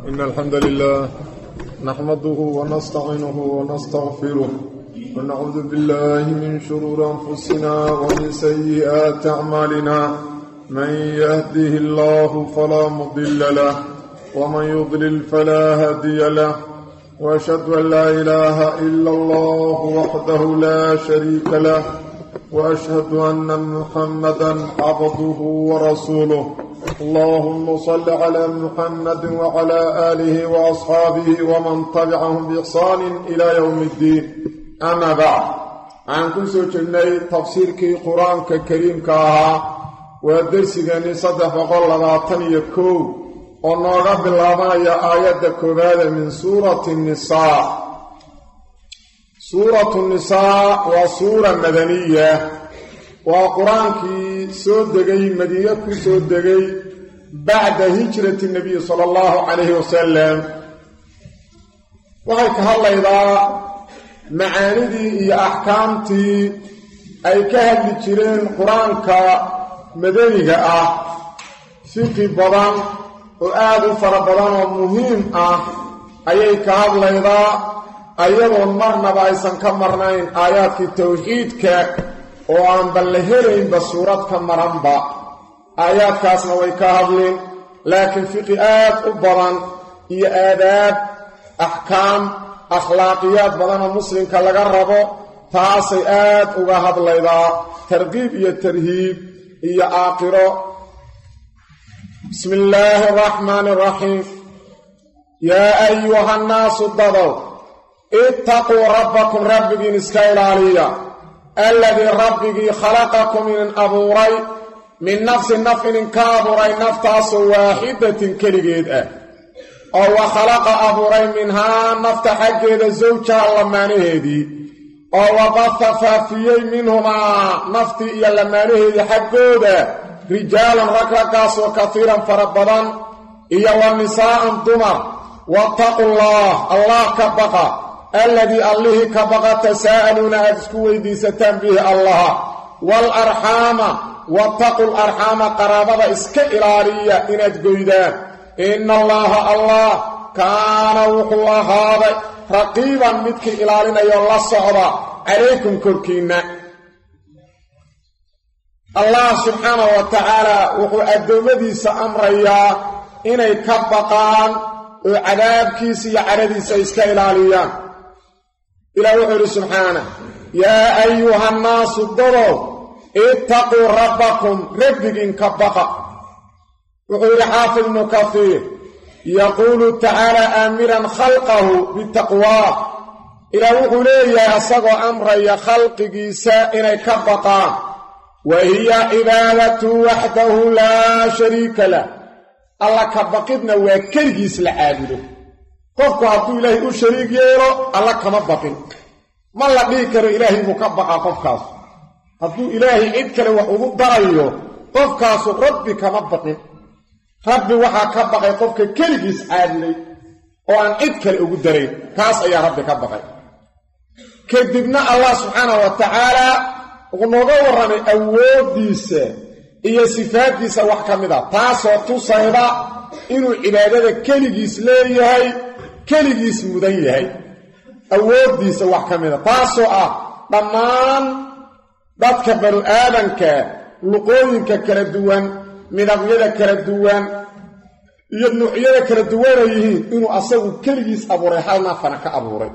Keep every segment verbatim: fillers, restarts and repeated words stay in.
إن الحمد لله نحمده ونستعينه ونستغفره ونعوذ بالله من شرور أنفسنا ومن سيئات أعمالنا من يهده الله فلا مضل له ومن يضلل فلا هادي له وأشهد أن لا إله إلا الله وحده لا شريك له وأشهد أن محمدا عبده ورسوله اللهم صل على محمد وعلى آله وأصحابه ومن تبعهم بإحسان إلى يوم الدين أما بعد عن كل سوچني تفسير كي قرآن كريم كاها ودرس غني صدف قل تنيكو ونرى بالله يا آيات كبيرة من سورة النساء سورة النساء وسورة مدنية وقرآن كي سود دقي مدينة كي سود دقي بعد هجرة النبي صلى الله عليه وسلم وهيك هلا إذا معاندي يا أحكامتي أي كهل لجرين قرآن كمدنية أه فقه بضان وآذو فربضان ومهم أه أي كهل إذا أيضا مرنا بايسان كمرنين آيات التوحيد ك وأن بلهرين بسورة كمرنبا آيات كاسنا ويكاهلين لكن فقهات أبران هي آداب أحكام أخلاقيات بدن المسلم كالغربو تاسيات وغاهد ليضا ترغيب هي الترهيب هي آقرة بسم الله الرحمن الرحيم يا أيها الناس الضضوا اتقوا ربكم ربك نسكيل عليا الذي ربك خلقكم من أبوري من نفس النفع كابوري نفتاس واحدة كالجيدة أو خلق أبوري منها نفتح حقيدة زوجها اللمانه دي أو بث فافيي منهما نفتي اللمانه دي حقودة رجالا ركركاس وكثيرا فربضا إيا والنساء دمر واتقوا الله الله كبقى الذي الله كبقى تساءلون أدسكوا ديستان به الله والأرحام واتقوا الأرحام قرابة إسكإلارية إن أدقيدان إن الله الله كان وحو هذا رقيبا متك إلالنا يالله الصعبة عليكم كركينا الله سبحانه وتعالى وحو أدومدي سأمريا إن يكبقان وعذاب كيسي عردي سيسكإلاليان إلى وحده سبحانه يا أيها الناس الضروا اتقوا ربكم ربك كبقى وحده حافظ ابن كثير يقول تعالى آمرا خلقه بالتقوى إلى وحده يا أصغى أمر يا خلقك سائن كبقى وهي عبادة وحده لا شريك له الله كبقنا وكرجيس العابده qofku hadduu ilaahay u shariig yeelo alla kama baqin ma la dhigi karo ilaahay buu ka baqa qofkaas hadduu ilaahay cid kale wax ugu darayo qofkaas rabbi kama baqin rabbi waxa ka baqay qofka keligiis caadilay oo aan cid kale ugu darayn kaas ayaa rabbi ka baqay kadibna allah subhanahu wa ta'ala uu nooga waramay awoodiisa iyo sifaadkiisa wax kamid ah taasoo tusayda inuu cibaadada keligiis leeyahay keligiis mudan yahay awoodiisa wax kamida taasoo ah dhammaan dadka banu aadanka luqooyinka kala duwan midabyada kala duwan iyo nuucyada kala duwan yihiin inuu asagu keligiis abuuray halna fana ka abuuray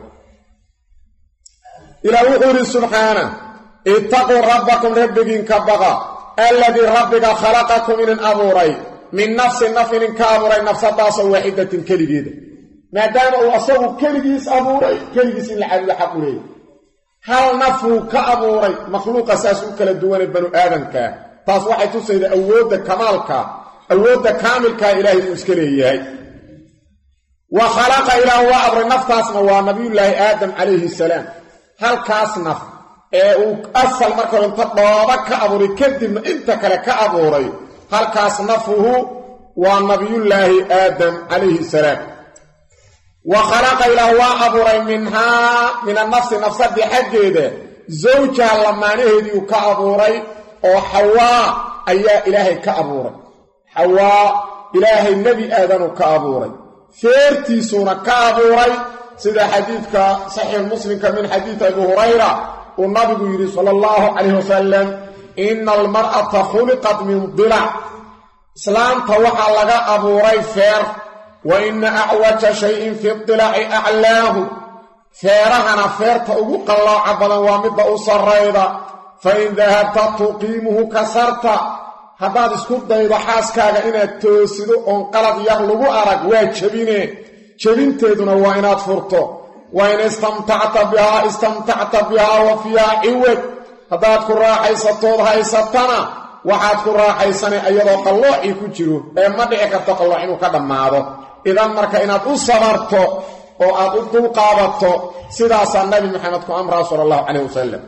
ila wuxuu subhanahu ittaqu rabbakum rabbikin kabaqa alladhi rabbika khalaqakum min abuuray من نفس النفل كابوري نفس داس واحدة كلجيدة ما دام هو أصله كلجيس أبوري كلجيس العدل حقوري هل نفو كأبوري مخلوق أساسه كالدوان بنو آدم كا تاس واحد تسيد أود كمال كا أود كامل كا إلهي المسكرية وخلق إله وأبر نفط اسمه نبي الله آدم عليه السلام هل كاسنف أصل مركب انتطلابك كأبوري كدم انت كأبوري هل كاسنفه ونبي الله آدم عليه السلام وخلق إله وأبوري منها من النفس نفس بحجه زوجها لما نهدي كأبوري أو حواء أي إلهي كأبوري حواء إلهي النبي آدم كأبوري feertiisuna ka abuuray sida xadiidka saxiix muslimka min xadiid Abu Hurayra oo nabigu yiri sallallahu alayhi wasallam inna almar'ata khuliqat min dila' islaamta waxa laga abuuray feer wa inna a'waja shay'in fi dila'i a'lahu feerahana feerta ugu qallooca badan waa midda u sarreeyda fa in dahabta tuqimuhu kasarta haddaad isku daydo xaaskaaga inaad toosido oon qalad yar lagu arag waa jabine jabinteeduna waa inaad furto waa in istamtacta bihaa istamtacta bihaa wa fiihaa ciwad haddaad ku raaxaysatood haysatana waxaad ku raaxaysanay iyadoo qalloocii ku jiro ee ma dhici karto qallooc inuu ka dhammaado idan marka inaad u sabarto oo aad u dulqaabato sidaasaa nabi maxamed ku amraa sallallahu alayhi wasallam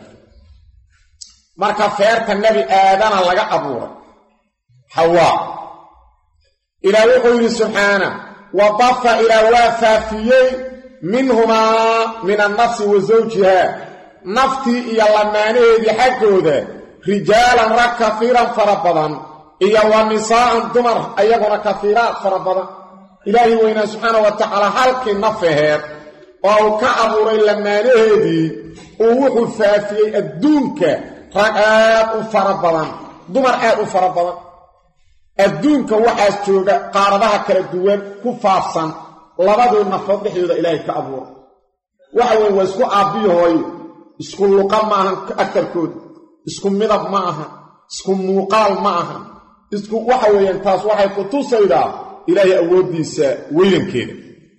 marka feerta nabi aadana laga abuuray حواء إلى وحي سبحانه وضف إلى وافافيي منهما من النفس وزوجها نفتي إيا لمانه دي حقه ده رجالا رك كثيرا فربضا إيا ونساء دمر أيضا كثيرات فربضا إلهي وإنا سبحانه وتعالى حلق النفهات أو كعبر لمانه دي ووحي فافيي الدونك رقاب فربضا دمر آب فربضا adduunka waxaas jooga qaaradaha kala duwan ku faafsan labadoo nafood dhexdooda ilaahay ka abuuray waxa weyn waa isku aabiyo hooyo isku luqa ma ahan akarkood isku midab ma aha isku muuqaal ma aha isku waxa weeyaan taas waxay ku tusaydaa ilaahay awoodiisa weynankeeda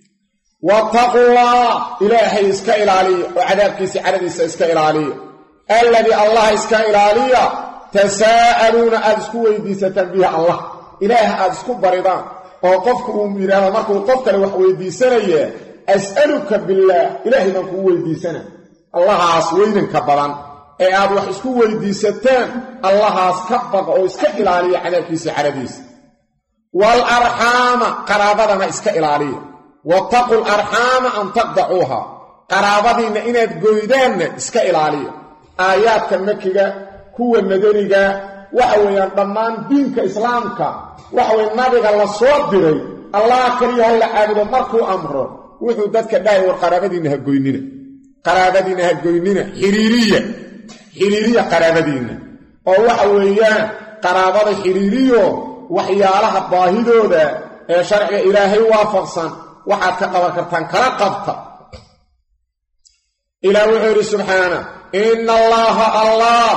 wattaqullah ilaahay iska ilaaliya oo cadaabkiisa caradiisa iska ilaaliya alladhi allah iska ilaaliya تساءلون أذكوا ويديسة بها الله إله أذكوا بريضان وقفك أميران مركوا قفك لوح ويديسة أسألك بالله إله منكوا ويديسة الله عصوين كبران أعاد وحسكوا ويديسة الله عصكبك أو إسكئل عليه على كيس عربيس والأرحام قرابتنا إسكئل عليه واتقوا الأرحام أن تقضعوها قرابتنا إنها تقويدان إسكئل عليه آيات كمكية kuwa madaniga waxa weeyaan dhammaan diinka islaamka waxa weey nabiga la soo diray allah kaliya la caabudo markuu amro wuxuu dadka dhaay war qaraabadiina ha goynina qaraabadiina ha goynina xiriiriya xiriiriya qaraabadiina oo waxa weeyaan qaraabada xiriiriyo waxyaalaha baahidooda ee sharciga ilaahay waafaqsan waxa ka qaban kartaan kala qabta ilaahu subhanahu inna allaha allah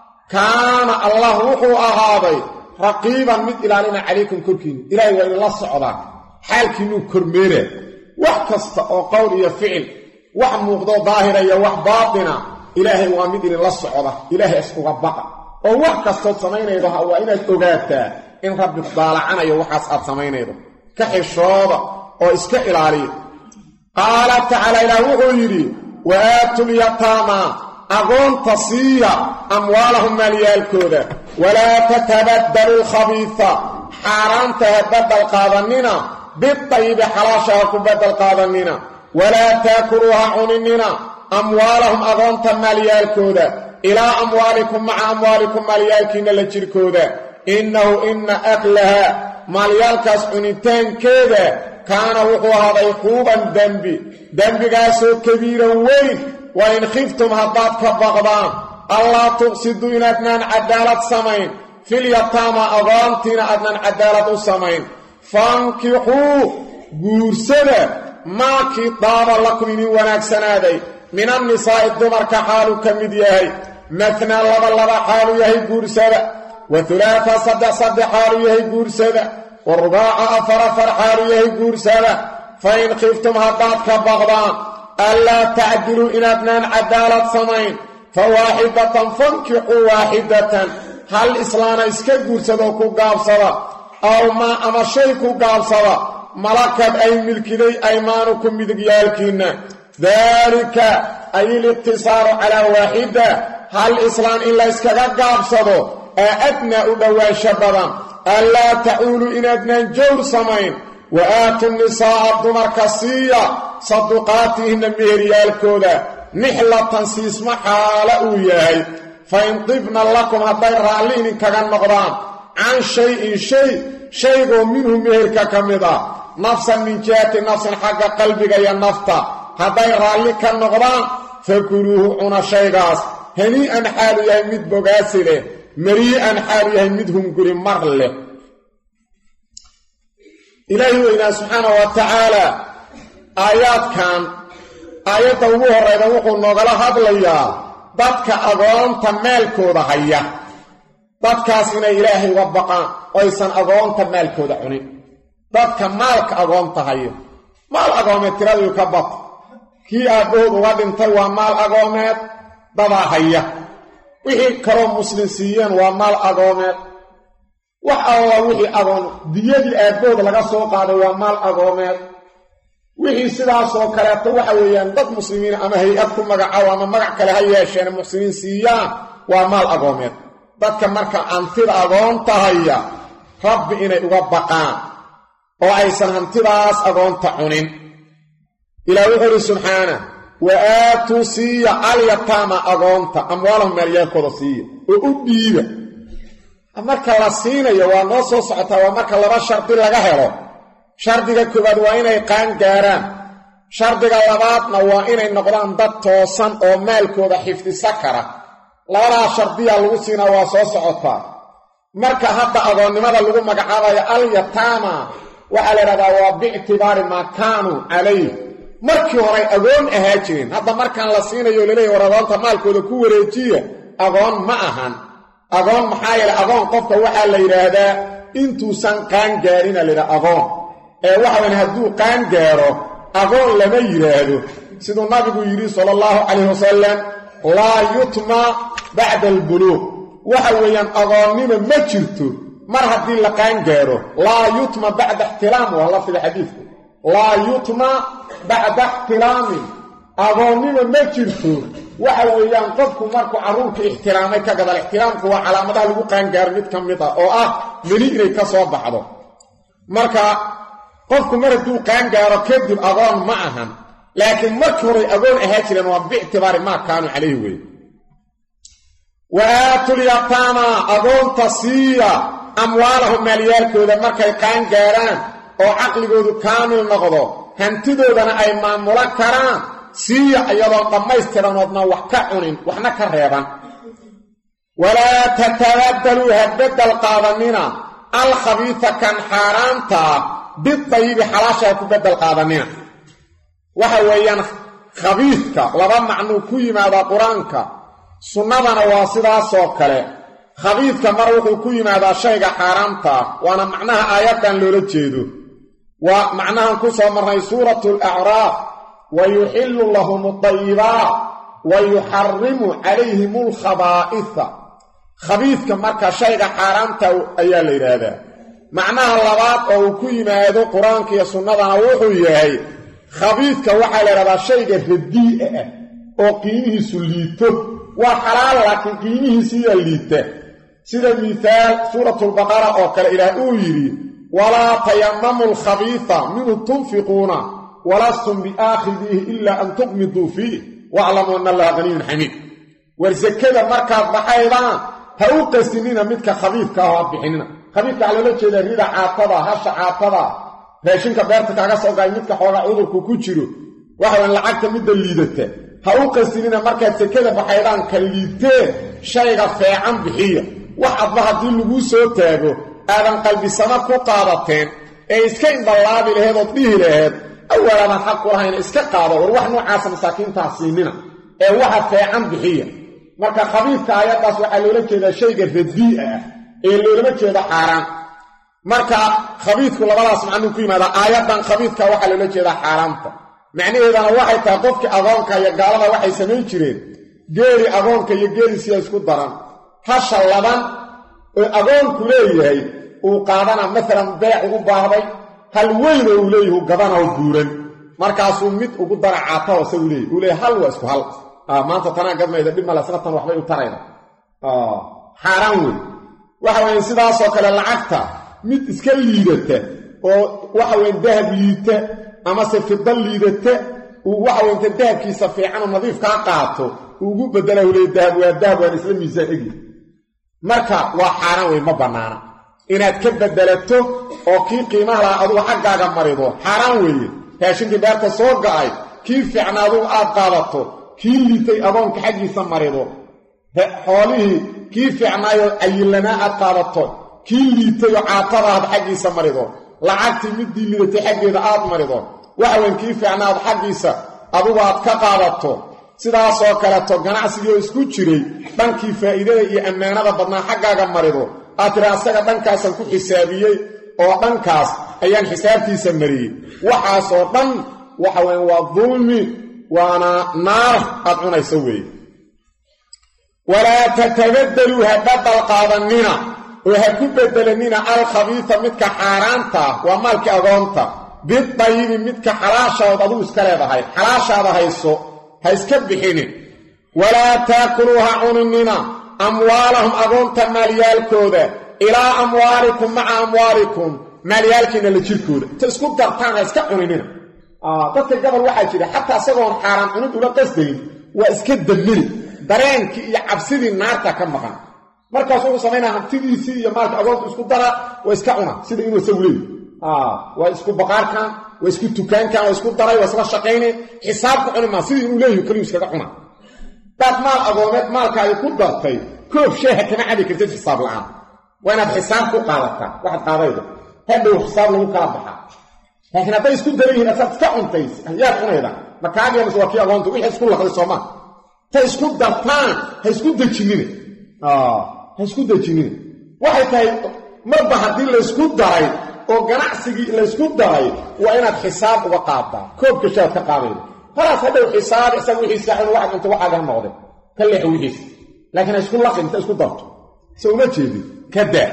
كان الله وحو أغاضي رقيبا من إلالنا عليكم كركين إلهي وإن الله صعدا حالك إنه كرميرة وحكست أو قول يفعل وحموغضو ظاهرة يوح باطنة إلهي وامد إن الله صعدا إلهي أسكو غبقى ووحكست أتصمين إذا وإن أتوغاتا إن ربك ضالعنا يوحس أتصمين إذا كحشوضة أو إسكا إلالي قال تعالى إلى وحو يري وآتوا اليتامى أقول تصيّة أموالهم ماليالكودة ولا تتبدلوا الخبيثة حرام تهبدل قادننا بالطيب حلاشها كبدل قادننا ولا تاكلوها عنننا أموالهم أقول ماليالكودة إلى أموالكم مع أموالكم ماليالكين لجركودة إنه إن أكلها ماليالكاس عنتين كودة كان وقوها ضيقوبا دنبي دنبي قاسو كبيرا وين وإن خفتم هبات كبغضان الله تقصدوا إن أدنان عدالة سمين في اليتامى أضانتين أدنان عدالة سمين فانكحوا قرسنا ما كطاب لكم إني وناك سنادي من النساء الدمر كحالو كمديهي مثنى لبا لبا حالو يهي قرسنا وثلاثة صدع صدع حالو يهي قرسنا والرباع أفر أفر حالو يهي قرسنا فإن خفتم هبات كبغضان ألا تعدلوا إن أبنان عدالة سمين فواحدة فانكحوا واحدة هل إسلانا إسكا قرسدوكو قابصدا أو ما أما شيكو قابصدا ملكت أي ملكدي أيمانكم بدقيالكين ذلك أي الاقتصار على واحدة هل إسلام إلا إسكا قابصدو أأدنى أدوى شبدا ألا تعولوا إن أبنان جور سمين وآتوا النساء الضمر كسية صدقاتهن مهريالكودا نحلة تنسيس محالة وياهي فإن طبنا لكم هدير رالين كغن مغران عن شيء شيء شيء منه مهرك كمدا نفسا من جهة نفس حق قلبك يا نفتا هذا رالي كان نغران فكلوه عنا شيغاس هنيئا حالو يهمد بغاسله مريئا حالو يهمدهم قري مرله إلهي وإنا سبحانه وتعالى آيات كان آيات أبوه الرئيضة وقل نغلا هدليا dadka agoonta maalkooda haya dadkaas inay ilaahay wabaqaan oysan agoonta maalkooda cunin dadka maalka agoonta haya maal agoomeed tiradu ka bad kii aabood uga dhintay waa maal agoomeed daba haya wixii kaloo muslim siiyeen waa maal agoomeed wax alla wixii agoon diyadii aabood laga soo qaaday waa maal agoomeed wixii sidaas oo kale waxa weeyaan dad muslimiin ama hay'ad ku magacaabo ama magac kale ha yeesheen muslimiin siiyaan waa maal agoomeed dadka marka antida agoonta haya rabbi inay uga baqaan oo aysan hantidaas agoonta cunin ilaahu wuxuu subhana wa aatu siya al-yatama agoonta amwaalahum maaliyadkooda siiya oo u dhiiba marka la siinayo waa noo soo socotaa waa marka laba sharti laga helo shardiga koowaad waa inay qaan gaaraan shardiga labaadna waa inay noqdaan dad toosan oo maalkooda xifdisa kara labadaa shardiya lagu siinaa waa soo socotaa marka hadda agoonnimada lagu magacaabayo al-yatama waxaa la yidhahdaa waa biictibaari maa kaanuu calayh markii horey agoon ahaa jireen hadda markaan la siinayo laleeyahy war agoonta maalkooda ku wareejiya agoon ma ahan agoon maxaa yeele agoon qofka waxaa la yidhaahdaa intuusan qaan gaarina la yidhaha agoon ee waxa weyn hadduu qaan gaaro agoon lama yidhaahdo siduu nabigu yidhi sala allahu calayhi wasalam laa yutma bacda albuluuq waxa weeyaan agoonnima ma jirto mar haddii la qaan gaaro laa yutma bacda ixtilaam waa lafdiga xadiidku laa yutma bacda ixtilaamin agoonnima ma jirto waxa weeyaan qofku markuu carruurka ixtiraamay ka gadal ixtiraamku waa calaamadaha lagu qaan gaaro mid ka mid ah oo ah meni inay ka soo baxdo marka qofku mar hadduu qaan gaaro kadib agoon ma ahan laakiin markii hore agoon ahaa jireen waa biictibaari maa kaanuu calayhi wey wa aatul yataama agoonta siiya amwaalahum maaliyaalkooda markay qaan gaaraan oo caqligoodu kaamil noqdo hantidoodana ay maamulo karaan siiya iyadoo dhammaystiranoodna wax ka cunin waxna ka reeban walaa tatabadaluu habbadal qaadanina alkhabiisa kan xaaraanta bidayibi xalaashaa ku bedel qaadanina waxa weeyaan khabiidka laba macnuu ku yimaadaa qur-aanka sunnadana waa sidaasoo kale khabiidka mar wuxuu ku yimaadaa shayga xaaraamta waana macnaha aayaddan loola jeedo waa macnahan ku soo marnay suuratu alacraaf wa yuxillu lahum adayibaat wa yuxarrimu calayhim alkhabaa'isa khabiidka marka shayga xaaraamta ayaa la yidhaahdaa macnaha labaad oo uu ku yimaado qur-aanka iyo sunnadana wuxuu yahay khabiidka waxaa la yidhahdaa shayga radii'a ah oo qiimihiisu liito waa xalaal laakiin qiimihiisiiyaa liita sida mihaal suuratulbaqara oo kale ilaah uu yidhi walaa tayammamu alkhabiisa minhu tunfiquuna walastum biaakhidiihi ilaa an tuqmiduu fiih waclamuu anna allaha ganiyun xamiid war sakada markaad baxaydaan ha u qastinina midka khabiidka ah oo ha bixinina khabiidka waxaa loola jeedaa rida caatada hasha caatada raashinka beerta kaaga soo gaay midka xoogaa cudurku ku jiro waxa weyn lacagta midda liidata ha u qastinina markaad sakada baxaydaan ka liiteen shayga feecan bixiya wax adba haddii laguu soo taago aadan qalbisama ku qaadateen ee iska indhalaabi laheed ood dhihi laheed awalaadan xaq u lahayna iska qaado war wax noocaasa masaakiintaa siinina ee waxa feecan bixiya marka khabiidka aayaddaas waxaa loola jeedaa shayga radii'a ah ee loolama jeedo xaaraan marka khabiidku labadaas macnuu ku yimaadaa aayaddan khabiidka waxaa loola jeedaa xaaraanta macnaheedana waxay tahay qofkii agoonka iyo gaalada waxay samayn jireen geeri agoonka iyo geerisiya isku daran hasha laban oo agoonku leeyahay uu qaadana maalan beec ugu baahday hal weyn oo uu leeyahu gadana oo guuran markaasuu mid ugu dara caataho isagu leeyahy uu leeyahy hal waa isku hal maanta tanaa gadmayda dhib male isna tan waxbay u tarayda xaaraan wey waxa weeye sidaasoo kale lacagta mid iska liidata oo waxa weeye dahab liita amase fida liidata uu waxa weeye inta dahabkiisa fiican oo nadiif kaa qaato uu ugu bedela uu leeyahy dahab waa dahab waan isla miisaan egi marka waa xaaraan wey ma bannaana inaad ka bedelato oo kii qiimaha lahaa adugu xaggaaga marido xaaraan weeye raashinkii beerta soo ga'ay kii fiicna adugu aad qaadato kii liitay adoonka xaggiisa marido xoolihii kii fiicnaayoo cayillanaa aad qaadato kii liitayoo caatada aad xaggiisa marido lacagtii middii lidatay xaggeeda aad marido waxaweyn kii fiicnaad xaggiisa adugu aad ka qaadato sidaasoo kaleeto ganacsigii oo isku jiray dhankii faa'iidada iyo ammaanada badnaa xaggaaga marido aad tira asaga dhankaasaan ku xisaabiyey oo dhankaas ayaan xisaabtiisa mariyey waxaasoo dhan waxa weyn waa dulmi waana naar aad cunayso weeye walaa tatabadaluu ha badal qaadanina oo ha ku bedelanina alkhabiisa midka xaaraanta waa maalkii agoonta bidayibi midka xalaashaood adigu iska leedahay xalaashaada hayso ha iska bixinin walaa taakuluu ha cuninina amwaalahum agoonta maalyaalkooda ilaa amwaalikum maca amwaalikum maalyaalkiina la jirkooda ta isku dartaan ha iska cuninina dadka gabal waxaa jira xataa isagoon xaaraan cunid ula qasdayn waa iska damini dareenkii iyo cabsidii naarta ka maqan markaas wuxuu samaynaa hantidiisii iyo maalka agoonta isku dara waa iska cuna sida inuu isagu leeyi waa isku baqaarkan waa isku tukaankan waa isku daray waa isla shaqayne xisaabka cuni maa sidii inuu leeyihi kaliyu iskaga cuna daad maal agoomeed maalkaaga ku dartay koob sheeha kama cabi kartid xisaab la'aan waa inaad xisaab ku qaadataa waxaad qaadayda hadhow xisaab lagu kala baxaa laakiin hadday isku daran yihiin asaad iska cuntay yaad cunayda makaagiyamas waa kii agoonta wixii isku laqday soomaa ta isku dartaan ha isku dejinina ha isku dejinina waxay tahay marba haddii laysku daray oo ganacsigii laysku daray waa inaad xisaab uga qaadaa koobka shaad ka qaadayda khalaas hadhow xisaab isaga wixiisa cun waxaad cunta waxaagaa noqday ka leexo wixiisa laakiin ha isku laqin inta isku darto se uma jeedin ka daa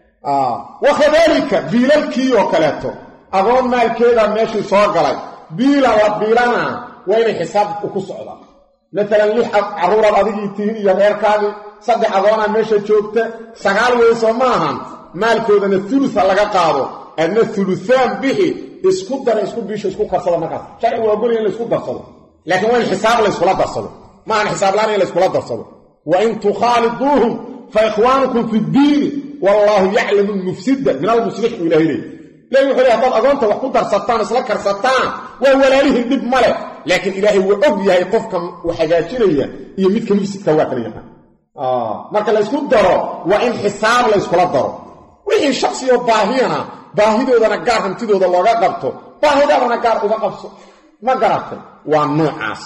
wakadaalika biilalkii oo kaleeto agoon maalkeeda meeshii soo galay biila la biilana waa inay xisaabku ku socdaa maalan lix carruuraad adigii tihin iyo reerkaadii saddex agoonaa meesha joogta sagaal weyso ma ahan maalkoodana ulusa laga qaado adna uluaan bixi isku dara isku biisho isku karsada markaas sharcigu waa golya in laysku darsado laakiin waa in xisaab layskula darsado maahan xisaablaan in layskula darsado wa in tukhaaliduuhum fa ikhwaanukum fi ddiini wallaahu yaclamu lmufsida min almuslix buu ilahay leey ilahi wuxuu ley haddaad agoonta wax ku darsataan isla karsataan waa walaalihin dhib ma leh laakiin ilaahay wuu og yahay qofka u hagaajinaya iyo midka mufsidka waa kala yaqaan marka laysku daro waa in xisaab layskula daro wixii shaksiyo baahiyana baahidoodana gaar hantidooda looga qabto baahidaadana gaar uga qabso ma garatay waa noocaas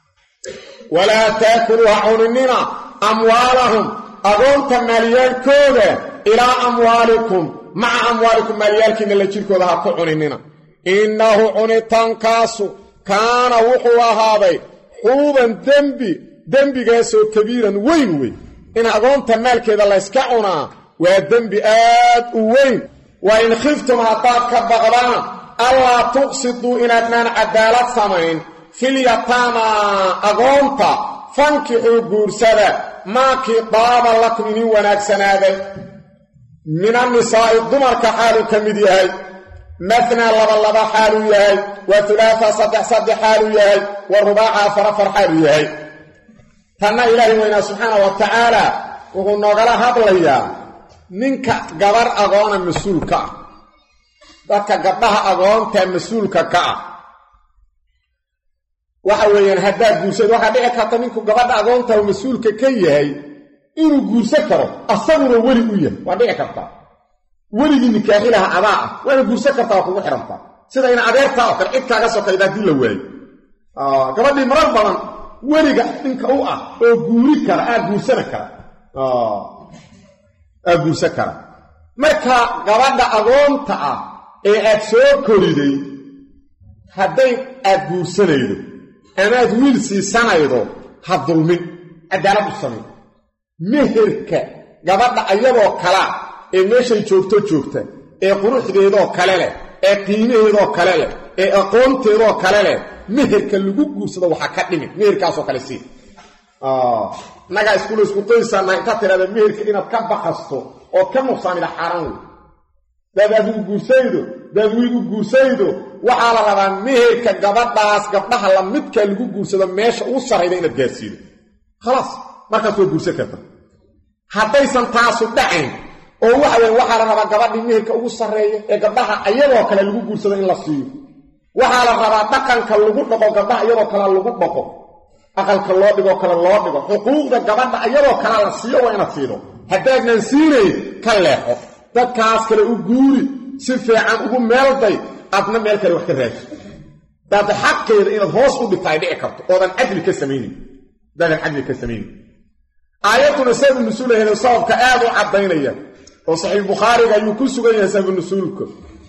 walaa taakuluuha cuninina amwaalahum agoonta maalyaalkooda ilaa amwaalikum maca amwaalikum maalyaalkiina la jirkooda ha ku cuninina innahu cunitaankaasu kaana wuxuu ahaaday xuuban dembi dembigaasoo kabiiran weyn wey in agoonta maalkeeda layska cunaa waa dembi aad u weyn wa in khiftum haddaad ka baqdaan allaa tuqsiduu inaadnaan cadaalad samayn filyataamaa agoonta fankixuu guursada maakii daaba lakum inin wanaagsanaaday min annisaa'i dumarka xaaluu ka mid yahay matnaa laba laba xaaluu yahay wa hulaasa saddex saddex xaaluu yahay wa rubaaca afar afar xaaluu yahay tanna ilaahay weynaa subxaana wa tacaala wuxuu noogala hadlayaa ninka gabar agoona mas-uulka ah dadka gabdhaha agoonta mas-uulka ka ah waxa weeyaan haddaad guursado waxaa dhici karta ninku gabadha agoonta uu mas-uulka ka yahay inuu guursan karo asaguna weli u yahay waa dhici karta weligii nikaaxilaha adaa ah waana guursan kartaa waa kugu xihantaa sida ina adeertaa oo kale cid kaaga sokayda haddii la waayo gabadhii marar badan weliga ninka u ah oo guuri kara aa guursana kara aa guursan kara marka gabadha agoonta ah ee aad soo koriday hadday aad guursanaydo amaad wiil siisanaydo ha dulmin cadaalad u samay meherka gabadha ayadoo kalea ee meeshay joogto joogta ee quruxdeedoo kale leh ee qiimaheedoo kale leh ee aqoonteedoo kale leh meherka lagu guursado waxaa ka dhimin meherkaasoo kale sii nagaa iskuula isku qoysaanaa intaad tidhahda meherka inaad ka baqasto ood ka nuqsaamida xaaraan wey daad aad u guursaydo daad wiil u guursaydo waxaa la rabaa meherka gabadhaas gabdhaha la midkaa lagu guursado meesha uu sarrayda inaad gaarsiido khalaas markaas waa guursan karta haddaysan taasu dhacayn oo waxa weyn waxa la rabaa gabadhii meherka ugu sareeyo ee gabdhaha ayadoo kale lagu guursado in la siiyo waxa la rabaa dhaqanka lagu dhaqo gabdhaha ayadoo kale lagu dhaqo aqalka loo dhigo kale loo dhigo xuquuqda gabadha ayadoo kale la siiyo waa inaad siido haddaanan siinay ka leexo dadkaas kale u guuri si fiican ugu meelday adna meel kale wax ka raadsi dad xaqeeda inaad hoos u dhigtay dhici karto oodan cadli ka sameeynin dad cadli ka sameeynin aayatuna sabab nusuulaheeda sababka aad u cadaynaya oo sahih bukhari ayuu ku sugan yahay sabab nusuulka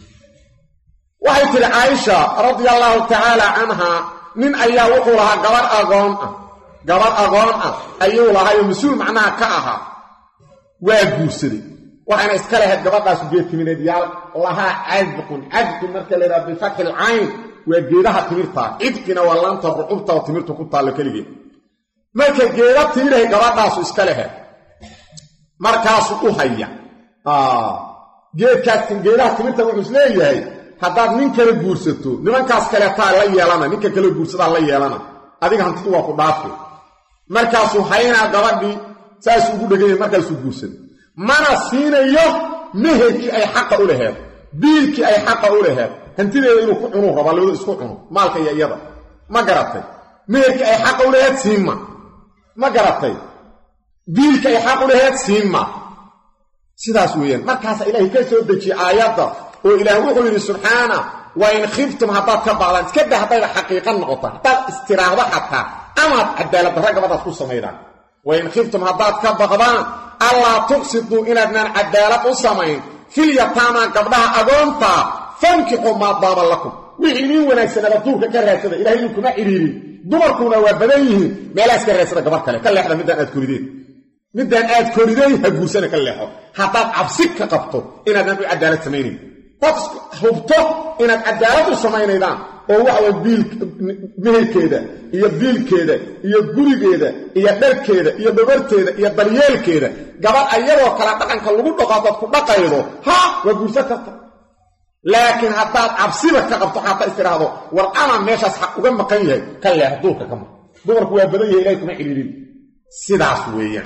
waxay tiri Aisha radiyallahu ta'ala anha nin ayaa wuxuu lahaa gabar agoon ah gabar agoon ah ayuu lahaa masuul macnaha ka aha waa guursaday waxaana iska lahayd gabadhaas geed timireed yaal lahaa cadqun cadqun marka la yiraahdo fathil ayn waa geedaha timirta idkina waa laanta ruqubta oo timirtu ku taalo kaligeed marka geeda tiiray gabadhaas iska lahayd markaas u haya ah geedkaas geedaha timirta wuxuu isleeyahay haddaad nin kale guursato nimankaas kale taa la yeelana ninka kale guursada la yeelana adiga hantidu waa ku dhaafay markaas uu hayna gabadhii saas ugu dhagay markaas uu guursado mana siinayo meherkii ay xaq u lahayd biilkii ay xaq u lahayd hantideeda inuu ku cuno raba loo isku cuno maalka iyo iyada ma garatay meherkii ay xaq u lahayd siima ma garatay biilkii ay xaq u lahayd siima sidaas weeyaan markaas ilaahay ka soo dejiyay aayada oo ilaahay wuxuu yiri subhana wa in khiftum hatta tabaalan iska dhahday xaqiiqan noqota hatta istiraahada hatta ama cadaalad ragabada ku sameeyaan wa in khiftum hatta tabaqdan alla tuqsidu ila an cadaalad u sameeyeen fil yatama gabdhaha agoonta fankihu ma daaba lakum wixii wanaagsan duurka ka raadsada ilaahay kuma xiriirin dumarkuna waa badan yihiin meelaas ka raadsada gabar kale ka leexda midaan aad korideen midaan aad korideen ha guursana ka leexo hatta cabsi ka qabto inaadan u cadaalad sameeynin hubto inaad cadaalad u samaynaydaan oo waxa way biil meherkeeda iyo biilkeeda iyo gurigeeda iyo dharkeeda iyo dhabarteeda iyo daryeelkeeda gabadh ayadoo kala dhaqanka lagu dhaqaado ku dhaqaydo ha waa guursan karta laakiin haddaad cabsiba ka qabto xataa istiraahdo war ama meeshaas xaq uga maqan yahay ka leex duurka kama dumarku waa badan yahay ilaahay kuma xiriirin sidaas weeyaan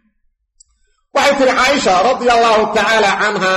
waxay tiri Aisha radiyallahu ta'ala anha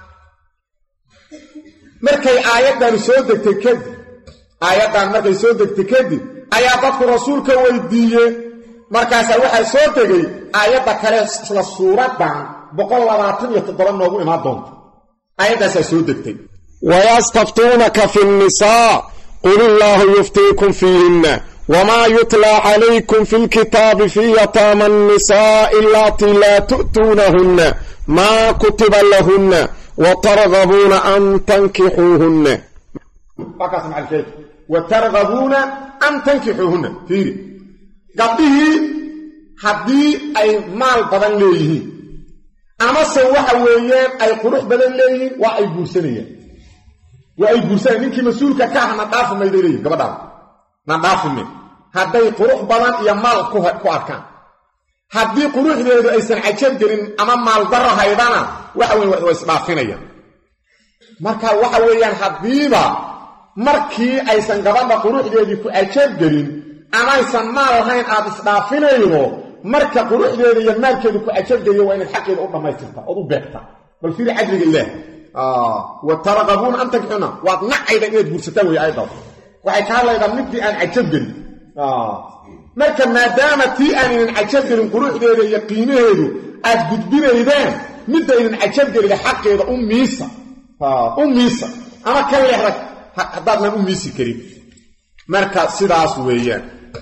markay aayadan soo degtay kadib aayadan markay soo degtay kadib ayaa dadku rasuulka weydiiyay markaas waxa soo degay aayada kale isla suuradan boqol labaatan iyo toddoba noogu imaan doonto aayadaas soo degtay wayastaftunaka fi an-nisaa qul illahu yuftiikum fiihinna wama yutla alaykum fil kitaabi fi yatama an-nisaa illati la tu'tunahunna ma kutiba lahunna وترغبون أن تنكحوهن فقط مع الكيف وترغبون أن تنكحوهن فيري قبله حدي أي مال بدن ليه أما سوى ويان أي قروح بدن ليه وأي بورسانية وأي بورسانية منك مسؤولك كاه نضاف ما يدريه قبضا نضاف منه هذي قروح بدن يا مال كواركان haddii quruxdeedu aysan cajab gelin ama maal darro haydana waxa weey way isbaafinayaan marka waxa weeyaan hadiiba markii aysan gabadha quruxdeedii ku cajab gelin ama aysan maal lahayn aad isbaafinaydo marka quruxdeedu iyo maalkeedu ku cajab geliyo waa in xaqeedu u dhamaystirta oo u beegta bal fiir ajriga ilaah ah wa tarqabun an takuna wa na'ida inaad bursataan way ayda waxay ka hadlaydaa midii aan cajab gelin ah marka maadaama tii aanin cajab gelin quruxdeeda iyo qiimaheedu aad gudbinaydaan midaynan cajab gelin xaqeeda u miisa ha u miisa ama ka leexda haddaadnan u miisi karin marka sidaas weeyaan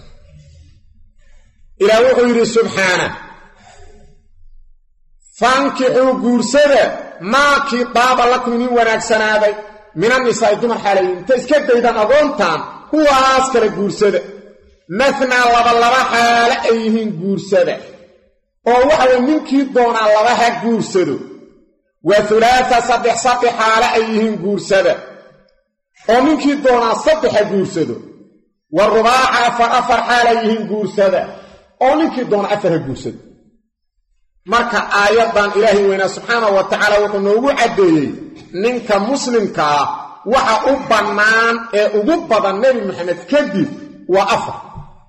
ilaahay wuxuu yidhi subxaana fankixuu guursada maakii daaba lakum nin wanaagsanaaday min annisaa dumar xaalayin inta iska daydaan agoontaan kuwaas kala guursada مثنى لبا لبا حاله ايهين غورسده او waxa ninkii doona laba ha guursado wa thulatha saddex saddex xaale ayihiin guursada oo ninkii doona saddex ha guursado wa rubaa'a fa afar xaale ayihiin guursada oo ninkii doona afar ha guursado marka aayadan ilaahi weena subhanahu wa ta'ala wuxuu noogu cadeeyay ninka muslimka waxa u banaan ee ugu badan nabi maxamed kadib wa afar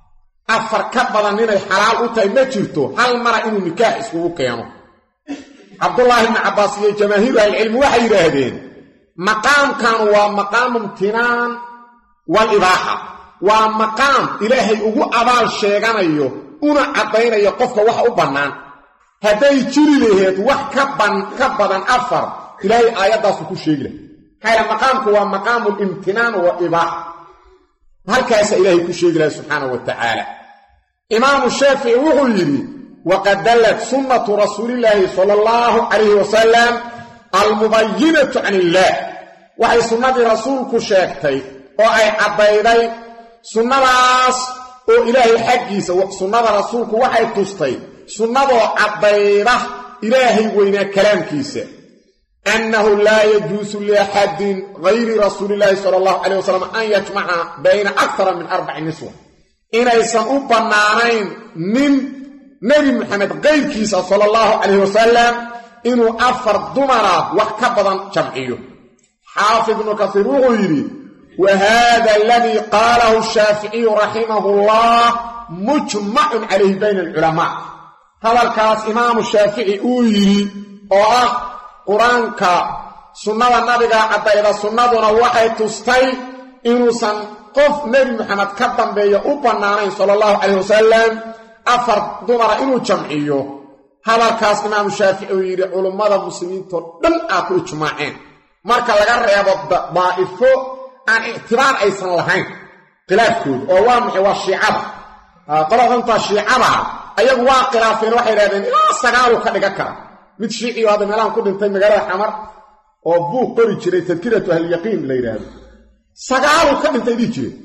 afar ka badan inay xalaal u tahay ma jirto hal mara inuu nikaax isku keeno cabdullaahi ibni cabbaas iyo jamaahiiru ahlicilmi waxay yidhaahdeen maqaamkan waa maqaamu imtinaan walibaaxa waa maqaam ilaahay ugu abaal sheeganayo una caddaynayo qofka wax u bannaan hadday jiri laheed wax ka ban ka badan afar ilaahay aayaddaasu ku sheegi lahay maxaa maqaamku waa maqaamu limtinaan wa ibaaxa halkaasa ilaahay ku sheegi lahay subxaanahu wa tacaala imaamu shaafici wuxuu yidhi waqad dallat sunnatu rasuulillaahi sala allahu calayhi wasalam almubayinatu can illaah waxay sunnadii rasuulku sheegtay oo ay caddayday sunnadaas oo ilaahay xaggiisa sunnada rasuulku waxay tustay sunnadoo caddayda ilaahay weynaa kalaamkiisa annahu laa yajuusu liaxadin gayri rasuulillaahi sala allahu calayh wasalam an yajmaca bayna akthara min arbaci niswa inaysan u bannaanayn nin nebi moxamed kayrkiisa sala allahu calayh wasalam inuu afar dumaraad wax ka badan jamciyo xaafid ibnu kasiir wuxuu yidhi wa haada aladii qaalahu shaaficiyu raximahu llah mujmacun calayhi bayna alculamaa hadalkaas imaamu shaafici uu yidhi oo ah qur-aanka sunnada nabigaa caddayda sunnaduna waxay tustay inuusan qof nebi moxamed ka dambeeya u bannaanayn sala allahu calayh wasalam afar dumara inuu jamciyo hadalkaas imaamu shaafici uu yidhi culummada muslimiintoo dhan aa ku ijmaaceen marka laga reebo daa'ifo aan ictibaar aysan lahayn khilaafkooda oo waa maxay waa shiicada qolada intaa shiicada ayagu waa khilaafeen waxay idhahdeen ilaa sagaaluu ka dhigan kara mid shiiciyo hadda meelahan ku dhintay magaalada xamar oo buuq qori jiray tadkiratu ahlyaqiin la yidhaahdo sagaaluu ka dhintay dhihi jire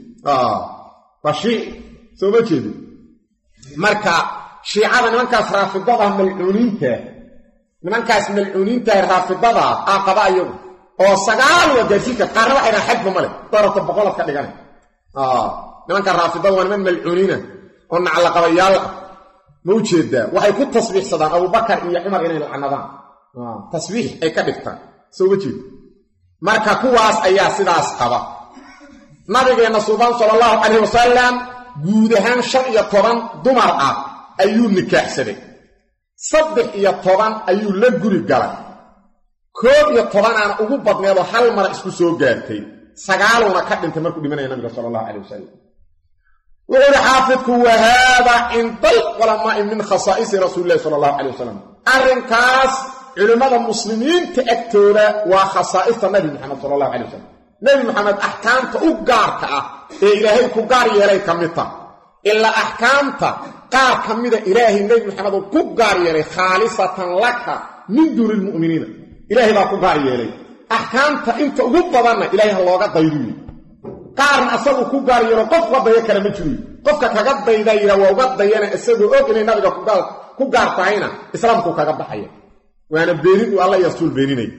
waa shiici soo ma jeedin marka shiicada nimankaas raafidada malcuuniinta nimankaas malcuuniinta raafidada aa qaba iyagu oo sagaal waa gaarsiinka qaarna waxay dhahaan xajba male darabta boqolad ka dhigana nimanka raafidada waa niman malcuuniina oo naclaqabayaal ah ma u jeedaa waxay ku tasbiixsadaan abubakar iyo cumar inay lacnadaan tasbiix ay ka dhigtaan soo ma jeeda marka kuwaas ayaa sidaas qaba nabigeenna suubaan sala allahu calayhi wasalam guud ahaan shan iyo toban dumar ah ayuu nikaaxsaday saddex iyo toban ayuu la guri galay koob iyo tobanaana ugu badneedoo hal mara isku soo gaartay sagaaluuna ka dhintay markuu dhimanaya nabiga sala allahu calayh wasalam wuxuu ihi xaafidku wa haada cinda alculamaa'i min khasaa'isi rasuulillahi sala allahu calayh wasalam arrinkaas culimmada muslimiinta agtooda waa khasaa'ista nabi moxamed sala allahu calay wasalam nebi moxamed axkaamta u gaarka ah ee ilaahay ku gaar yeelay ka mid tah ilaa axkaamta qaar ka mida ilaahay nebi moxamed uu ku gaar yeelay khaalisatan laka min duuni lmu'miniina ilaahay baa ku gaar yeelay axkaamta inta ugu badanna ilaahay ha looga daydiyo qaarna asaguu ku gaar yeelo qof uga daya kale ma jiriyo qofka kaga dayda yidha waa uga dayana isagoo og inay nabiga ku gaar tahayna islaamkuu kaga baxaya waana beenin uu alla iyo rasuul beeninay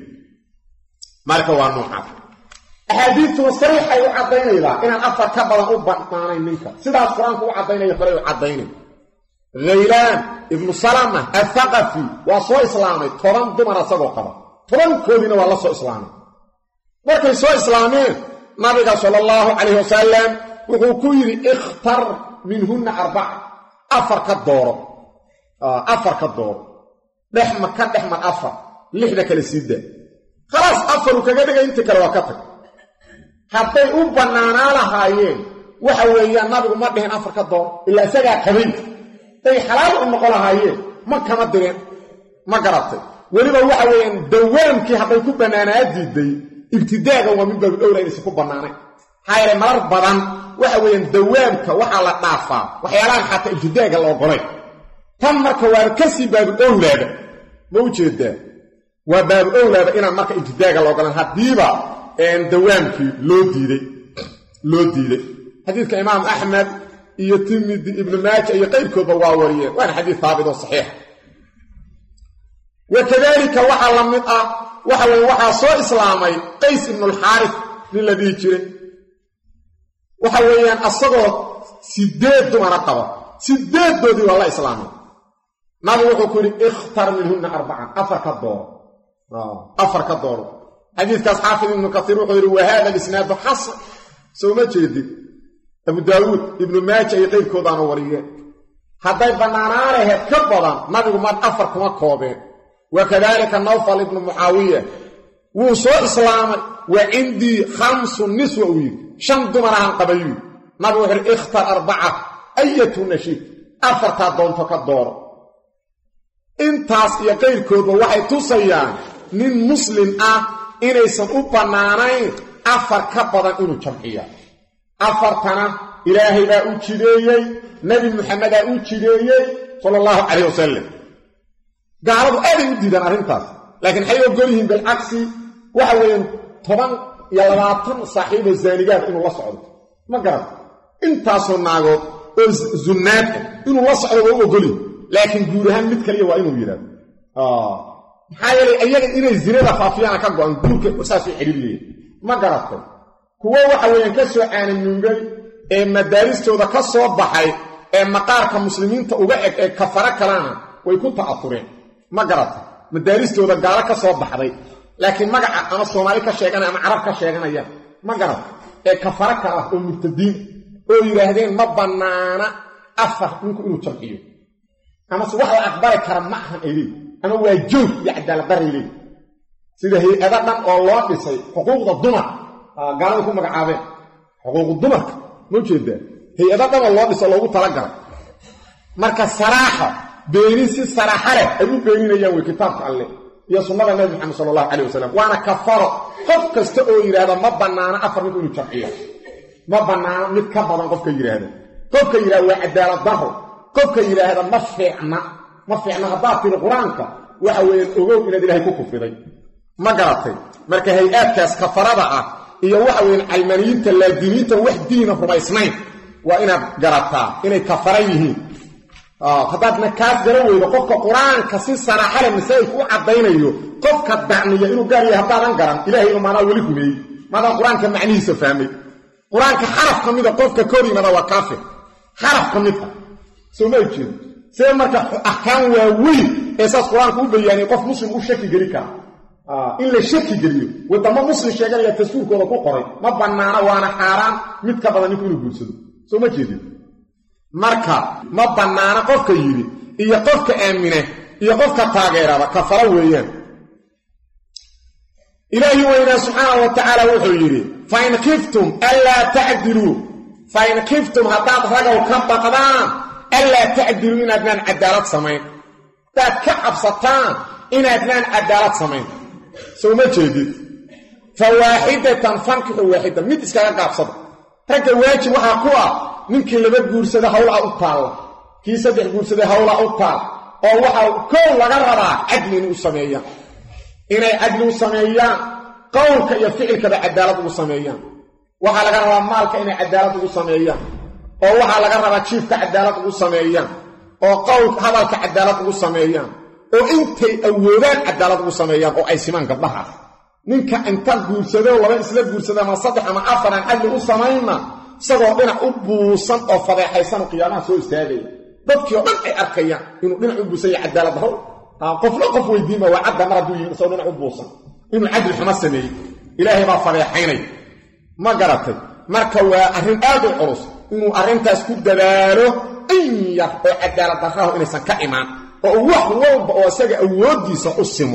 marka waa noocaas axaadiistuna sariixay u caddaynaydaa inaan afar ka badan u bannaanayn ninka sidaas qur-aanku u caddaynayo kale u caddaynay khaylaan ibnu salama athaqafi waa soo islaamay toban dumar asagoo qaba tobankoodiina waa la soo islaamay markay soo islaameen nabiga sala allahu calayh wasalam wuxuu ku yidhi ikhtar minhunna arbaca afar ka dooro afar ka dooro dhexma ka dhexmar afar lixda kale siida khalaas afaru kaga dhigay inta kale waa ka tag hadday u bannaanaa lahaayeen waxa weeyaan nabigu ma dhihin afar ka dooro ilaa isagaa qabayn day xalaal u noqon lahaayeen ma kama direen ma garatay weliba waxa weeyaan dawaamkii hadday ku bannaanaa diiday ibtidaagan waa min baabu dhowra inaysan ku bannaanayn maxaa yeelay marar badan waxa weeyaan dawaamka waxaa la dhaafaa waxyaalahan xataa ibtidaaga la ogolay tan marka waaba kasii baabu owlaaba ma u jeedaa waa baabu owlaaba inaan marka ibtidaaga la ogolan haddiiba dawaamkii loo diiday loo diiday xadiidka imaam axmed iyo tirmidi ibnu maaja iyo qayrkoodba waa wariyeen waana xadiid haabit oo saxiixa wakadalika waxaa la mid ah waxa weye waxaa soo islaamay qays ibnulxaaris nin la dhihi jiray waxa weeyaan asagoo sideed dumara qaba sideeddoodii waa la islaamay nabigu wuxuu ku yidhi ikhtar minhunna arbacan afar ka dooro afar ka dooro xadiidkaas xaafid ibnu kasiir wuxuu yidhi wa hada alisnaadu xasan soo ma jeedin abu daawuud ibnu maaja iyo qayrkoodaana wariyeen hadday bannaanaa laheed ka badan nabigu mar afar kuma koobeen wakadalika nawfal ibnu mucaawiya wuu soo islaamay wa cindii khamsu niswa uu yidhi shan dumarahan qabayuu nabigu wuxuu yidhi ikhtar arbaca ayatu nashiid afartaa doonto ka dooro intaas iyo qayrkoodba waxay tusayaan nin muslim ah inaysan u bannaanayn afar ka badan inuu jamciya afartana ilaahay baa u jideeyey nebi muxamedaa u jideeyey sala allahu calayh wasalam gaaladu aaday u diidaan arrintaas laakiin waxay ogol yihiin bilcagsi waxa weeyaan toban iyo labaatan saaxiibo zaanigaad inuu la socdo ma garata intaasoo naagood oo zunnaad inuu la socdo waa u ogolyihin laakiin guud ahaan mid kaliya waa inuu yidhahdo maxaa yeelay iyaga inay zinada faafiyaana ka go-an guurka saasuu xidhiiriyeen ma garatay kuwo waxa weeyaan ka soo caananuugay ee madaaristooda ka soo baxay ee maqaarka muslimiinta uga eg ee kafaro kalena way ku ta'afureen ma garatay madaaristooda gaalo ka soo baxday laakiin magaca ama soomaali ka sheeganaya ama carab ka sheeganaya ma garatay ee kafaro kale ah oo murtadiin oo yidhaahdeen ma bannaana afar ninku inuu jamciyo amase wax la aqbali kara ma ahan ay leeyi ama waa joog iyo cadaaladdaray leeyi sida hay-ada dhan oo loo dhisay xuquuqda dumar gaalada ku magacaabeen xuquuqu dumarka ma ujeedaa hay-ada dhan oo loo dhiso loogu talagalay marka saraaxa beenin si saraaxa leh ay u beeninayaan way kitaabka alleh iyo sunnada nabi maxamed sala allahu calayh wasalam waana kafaro qof kasta oo yidhaahda ma bannaano afar ninku inuu jamciyo ma bannaano mid ka badan qofka yidhaahda qofka yidhahda waa cadaalad daro qofka yidhaahda ma fiicna ma fiicna haddaad tiri qur-aanka waxa weeyaan ogow inaad ilaahay ku kufiday ma garatay marka hay-aadkaas kafarada ah iyo waxa weeyaan calmaniyiinta laadiniinta wax diina rumaysnayn waa inaad garataa inay kafara yihiin haddaadna kaas garan weydo qofka qur-aanka si saraaxale masaa'ilku u caddaynayo qofka dacniya inuu gaar yahay haddaadan garan ilaahay inu maadaa weli rumeeyey maadaa qur-aanka macnihiisa fahmay qur-aanka xaraf ka mida qofka kor yimada waa kaafir xaraf ka mid ah soo ma jeedo see marka axkaam waaweyn ee saas qur-aanku u bayaaniyey qof muslim u shaki geli kara in la shaki geliyo waddamo muslim sheeganaya dastuurkooda ku qoray ma bannaana waana xaaraan mid ka badan ninku inuu guursado soo ma jeedin marka ma bannaana qofka yidhi iyo qofka aamine iyo qofka taageerada kafara weeyaan ilaahi weynaa subxaanahu wa tacaala wuxuu yidhi fain khiftum anlaa tacdiluu fain khiftum haddaad ragow ka baqdaan anlaa tacdiluu inaadnaan cadaalad samayn haddaad ka cabsataan inaadnaan cadaalad samayn soo ma jeedid fa waaxidatan fankixu waaxida mid iskaga gaabsada ragga waajib waxaa ku ah ninkii laba guursada hawlaa u taalla kii saddex guursaday hawlaa u taal oo waxaa kow laga rabaa cadli inay u sameeyaan inay cadli u sameeyaan qowlka iyo ficilkaba cadaalad ugu sameeyaan waxaa laga rabaa maalka inay cadaalad ugu sameeyaan oo waxaa laga rabaa jiifka cadaalad ugu sameeyaan oo qowlka hadalka cadaalad ugu sameeyaan oo intay awoodaan cadaalad ugu sameeyaan oo ay simaan gabdhaha ninka inta guursado laba isla guursada ama saddex ama afar aan cadli u samayna isagoo dhinac u buusan oo fadeexaysan qiyaamaha soo istaagaya dadkii oo dhan ay arkayaan inuu dhinac u buusan yahay cadaalad daro qofna qof weydiima waa cadda mar hadduu yihin isagoo dhinac u buusan inuu cadli xumo sameeyey ilaahay baa fadeexaynay ma garatay marka waa arrin aad u culus inuu arrintaas ku dadaalo in yar oo cadaalad darrahu inaysan ka imaan oo wax walba oo isaga awooddiisa u simo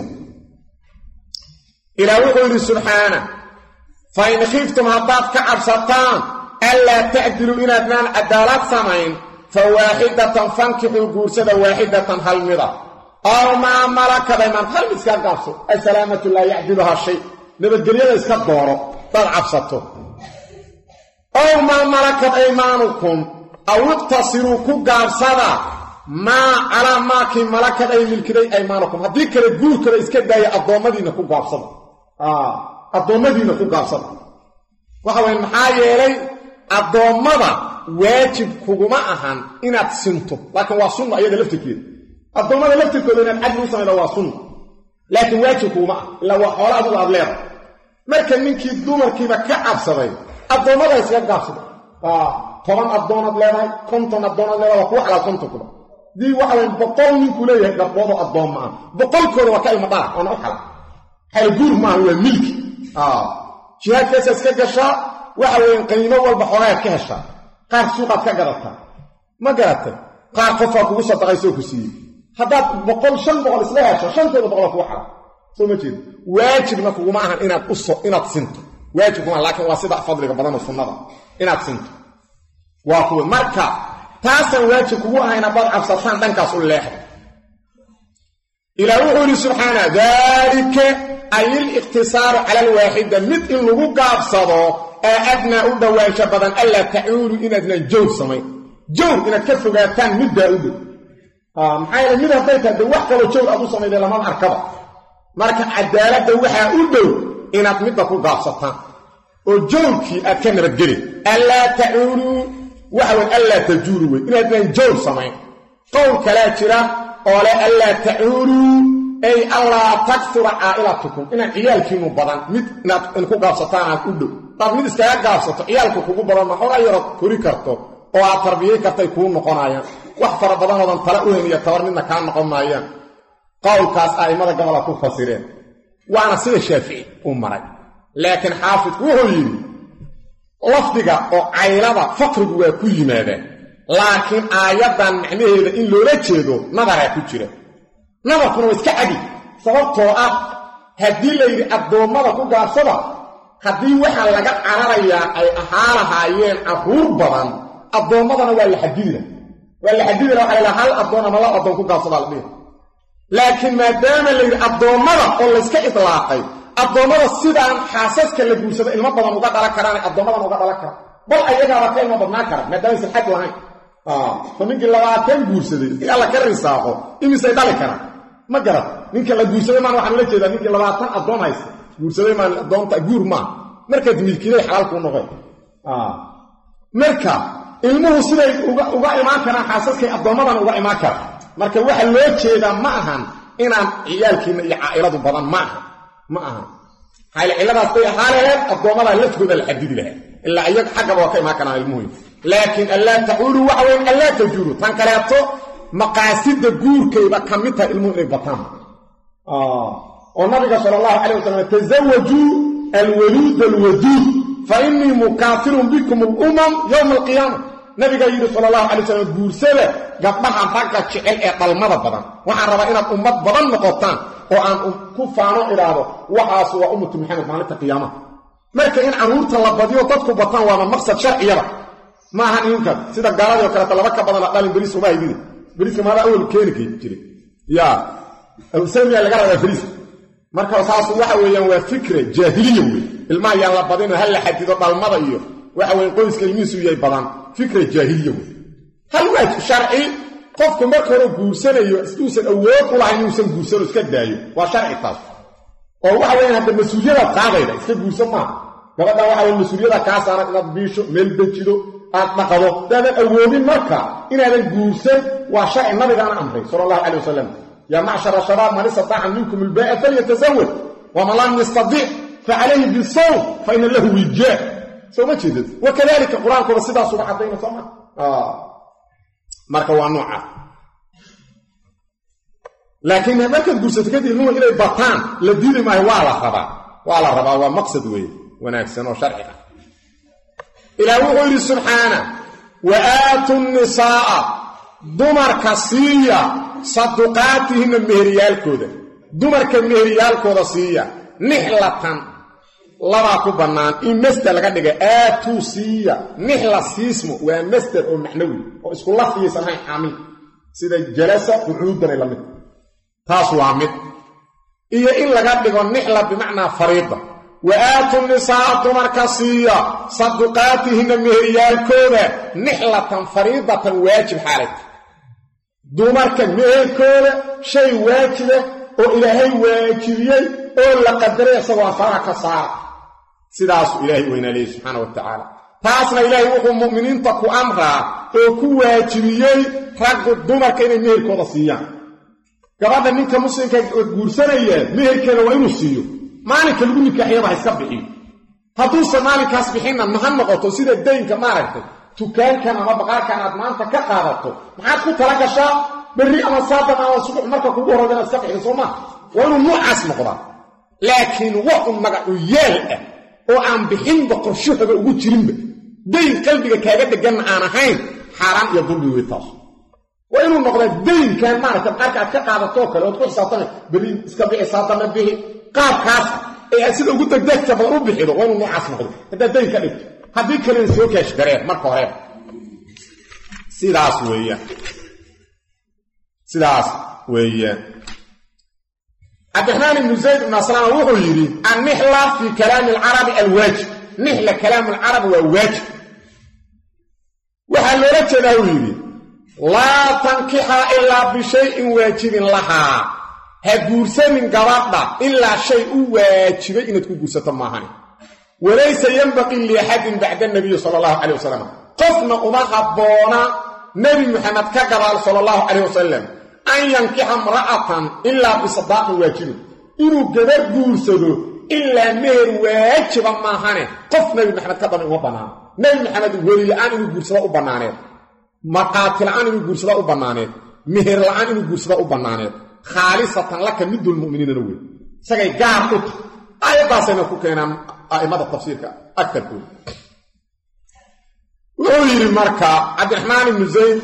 ilaah wuxuu yidhi subxaana fa in khiftum haddaad ka cabsataan anlaa tacdiluu inaadnaan cadaalad samayn fa waaxidatan fankixuu guursada waaxidatan hal mida aw maa malakat aymaan hal mid iska gaabso asalaamatu laa yacdiluhaa shay nabadgelyada iska dooro dad cabsato aw maa malakat aymaanukum aw iqtasiruu ku gaabsada maa calaa maakii malakad ay milkiday aymaanukum haddii kale guurkada iska daaya addoommadiinna ku gaabsada addoommadiinna ku gaabsada waxa weye maxaa yeelay addoommada waajib kuguma ahan inaad sinto laakiin waa sunna iyada laftirkeeda addoommada laftirkooda inaad cadli u samayda waa sunna laakiin waajib kuguma ah ilaa waa xoolo adigu aad leedahay marka ninkii dumarkiiba ka cabsaday addoommada iskaga gaabsada toban addoonaad leedahay konton addoonaad leedahay waa kuwa xalaal kontonkuba dii waxa weye boqol ninkuu leeyahay gabdhoodoo addoomma ah boqolkooda waa ka ilma dhala waana u xalaal xal guur maaha waa milki jihaadkaasa iska gashaa waxa weeye qiimo walba xoogaad ka heshaa qaar suuqaad ka gadataa ma garatay qaar qofaa kugu sadaqaysoo ku siiyey haddaad boqol shan boqol isla hesho shantooda boqol ku xala soo ma jeed waajibna kuguma ahan inaad u soo inaad sinto waajib kuma laakiin waa sida fadliga badan oo sunnada inaad sinto waa kuwa marka taasan waajib kugu ahayna bad cabsataan dhankaas u leexdo ilaahu wuxuu subhanahu dhalika ayil iqtisaaru ala alwaahida mid in lagu gaabsado aadna u dhawaansha badan alla ta'uulu inadna joog samay joog inaad ka fogaataan midda u dhow ah maxay mid hadday tahay wax kale joog aad u sameeyay lama arkaba marka cadaaladda waxa u dhow inaad midda ku gaabsataan oo joogkii aad ka nabadgelin alla ta'uulu waxa weyn alla tajuuru way inaadna joog samay qowl kala jira oo la alla ta'uulu ay allah takthura aa'ilatukum ina ciyaalkiinu badan mid inaad in ku gaabsataan aad u dhow dad mid iska gaabsato ciyaalku kugu badan ma xogaa yaro kori karto oo aad tarbiyay kartay ku noqonayaan wax fara badan oo tala u heniya tawar midna ka noqonayaan qowlkaas aimada gabadha ku fasireen waana sida Shaafici u maray laakiin xaafid wuxuu yiri lafdiga oo caylada faqrigu waa ku yimaadeen laakiin aayadan macnaheeda in loola jeedo nadara ku jira nabarkuna iska cadi sababtoo ah hadii la yiri adoomada ku gaabsada hadii waxa laga cararayaa ay ahaalahaayeen aruur badan adoomadana waa la xadidina waa la xadidina waxa la hal adoon ama la adoon ku gaabsada la dhig laakiin maadaama la yiri adoomada oo la iska idlaaqay adoomada sidaan xaasaska la guursado ilmo badan uga dhala karaan adoomada uga dhala karaan bal ayaga waa ilmo badnaan kara maadaama si xad lahayn ah famigii labaatan guursaday alla ka risaaqo imise dhali kara ma garad ninka la guursaday maan waxaan la jeedaa ninka labaatan adoon haysta guursaday maan adoonta guur ma marka milkiilay xalaal ku noqon ah marka ilmuhu siday uga uga imaan karaan xaasaskay adoomadan uga imaan karaan marka waxa loo jeedaa ma ahan inaan ciyaalkiina iyo caa'iladu badan ma aha ma aha hayl ciladaas ay haaleen adoomada la tooda la xadidi lahaa illa ayag xaqaba waa ka imaan karaan ilmuhu laakiin alla ta'ulu wa wa alla tajuru tan kaleeto maqaasida guurkayba kamita ilmuhu inay bataan ah oo nabiga sallallahu alayhi wasallam tazawwaju alwalud alwadud fa inni mukathirun bikum al-umam yawm al-qiyamah nabiga yiri sallallahu alayhi wasallam guursada gabdhaha ragga jecel ee dalmada badan waxaan rabaa inaad ummad badan noqotaan oo aan ku faano iraado waxaas waa ummatu muhammad maalinta qiyaamaha marka in aruurta la badiyo dadku bataan waa maqsad sharciyada ma ahan inka sida gaaladii kale talaba ka badan dhalin bariis uma haydin bariiska ma awal keenikay jiray ya awsamiya laga rabaa bariis marka saas waxa weeyaan waa fikre jaahiliyo weey ilma yaa la badino hal xadido dhalmada iyo waxa weyn qoyska ilmiisu yahay badan fikre jaahiliyo weey hal waa sharci qofku marka hore guursanayo istuusan awood u lahayn inuu san guursado iska daayo waa sharci taas oo waxa weyn hadda mas'uuliyada qaadayda iska guursan ma gabadha waxa weyn mas'uuliyada ka saaran inaad biisho meel dejido aad dhaqado dad awoodin marka inaadan guursan waa sharci nabigaana amray sallallahu alayhi wasallam ya ma'shara shabab man istata'a minkum al-ba'a falyatazawwaj wa man lam yastati' fa alayhi bis-sawm fa inna lahu wijaa soo ma jeedid wakadalika quraanku sidaas uga cadayna soo ma ah marka waa nooca laakiin marka guursato kadib inuu ilay bataan la diiday ma waa la rabaa waa la rabaa waa maqsad weey wanaagsan oo sharci ah ilaahu yiri subhana wa aatu nisaa dumarka siiya sadaqaatihinna meheriyaalkooda dumarka meheriyaalkooda siiya nihlatan laba ku banaan in masdar laga dhigay aatu siiya nihla siismo waa masdar oo macnawi oo isku lafiyaysan hay aamil sida jalasa quudan ila mid taas waa mid iyo in laga dhigo nihla bimaana fariida وآتوا النساء دمرك سيا صدقاتهن مهريال كودا نحلة فريضة واجب حالك دمرك مهر كودا شيء واجب وإلهي واجبيي أولا قدرية سوا فرق صار سيداس إلهي وإن عليه سبحانه وتعالى تاسنا إلهي وقم مؤمنين تقو أمرا وكو واجبيي رق دمرك إن مهر كودا سيا قبضا منك مسلم كورسانيا مهر كودا وإنو سيو مالك lagu nikaxiyada iska bixin haduu Soomaaligaas bixina ma han noqoto sida deynka maaragtay tukaankan ama baqaarkan aad maanta ka qaadato maxaad ku tala gashaa bari ama saada ama subax marka kugu horeeyna iska bixin Soomaa waa inuu nuucaas noqdaa laakiin waa un magac u yeel ah oo aan bixin boqorshaha ugu jirin deyn qalbiga kaaga dhagan aan ahayn xaraan iyo dulmi way taas وإنه نقضى الدين كان معنا تبقارك أتكاقى هذا التوكل وتقول ساطنة بريد اسكبعي ساطنة به قاب كاسا إيه أسيد أقول لك داك تفضروا بحيده وإنه نعاس نقضى هذا الدين كان هذه كلين سيوكي أشكريه مركو هريب سيداس ويا سيداس ويا عبد الرحمن بن زيد بن سلام وهو يري النحلة في كلام العرب الواجب نحلة كلام العرب والواجب وحلولت له يري لا تنكح إلا بشيء واجب لها هجورسة من قرابة إلا شيء واجب إن تكون قرصة معها وليس ينبغي لأحد بعد النبي صلى الله عليه وسلم قفنا أما حبونا نبي محمد كقبال صلى الله عليه وسلم أن ينكح امرأة إلا بصداق واجب إنه قدر قرصة إلا مهر واجب معها قف نبي محمد كقبال وبنان نبي محمد ولي لأن إنه قرصة وبنانه مقاتل عن إنه قرصة وبنانه مهر لأن إنه قرصة وبنانه خالصة لك مد المؤمنين نوي سجى جارت آية باسمة كوكينا آية التفسير أكثر كل ويري مركا عبد الرحمن بن زيد